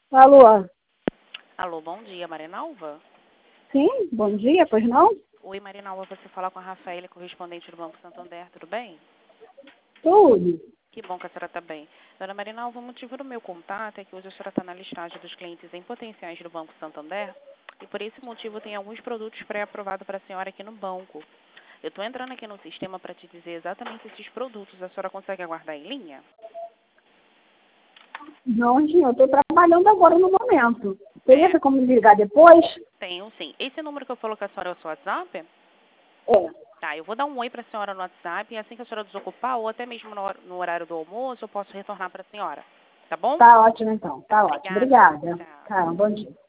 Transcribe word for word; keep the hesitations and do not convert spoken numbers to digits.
Alô? Alô, bom dia, Marinalva? Sim, bom dia, pois não? Oi, Marinalva, você fala com a Rafaela, correspondente do Banco Santander, tudo bem? Tudo. Que bom que a senhora está bem. Dona Marinalva, o motivo do meu contato é que hoje a senhora está na listagem dos clientes em potenciais do Banco Santander e por esse motivo tem alguns produtos pré-aprovados para a senhora aqui no banco. Eu estou entrando aqui no sistema para te dizer exatamente esses produtos. A senhora consegue aguardar em linha? Não, sim, eu estou trabalhando agora no momento. Teria É, como me ligar depois? tenho sim. Esse número que eu falo com a senhora é o seu WhatsApp? É. Tá, eu vou dar um oi para a senhora no WhatsApp e assim que a senhora desocupar, ou até mesmo no, hor- no horário do almoço, eu posso retornar para a senhora. Tá bom? Tá ótimo então, Tá, tá ótimo. obrigada. Obrigada. Tchau. Tá, bom dia.